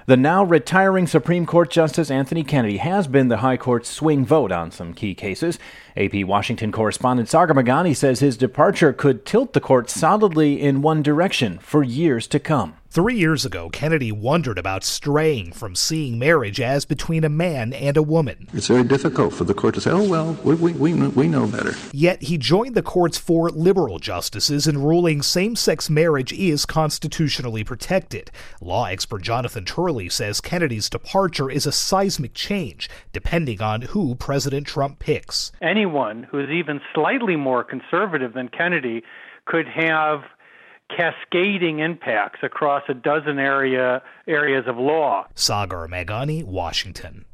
The now retiring Supreme Court Justice Anthony Kennedy has been the High Court's swing vote on some key cases. AP Washington correspondent Sagar Meghani says his departure could tilt the court solidly in one direction for years to come. 3 years ago, Kennedy wondered about straying from seeing marriage as between a man and a woman. It's very difficult for the court to say, oh, well, we know better. Yet he joined the court's 4 liberal justices in ruling same-sex marriage is constitutionally protected. Law expert Jonathan Turley says Kennedy's departure is a seismic change, depending on who President Trump picks. Anyone who is even slightly more conservative than Kennedy could have cascading impacts across a dozen areas of law. Sagar Meghani, Washington.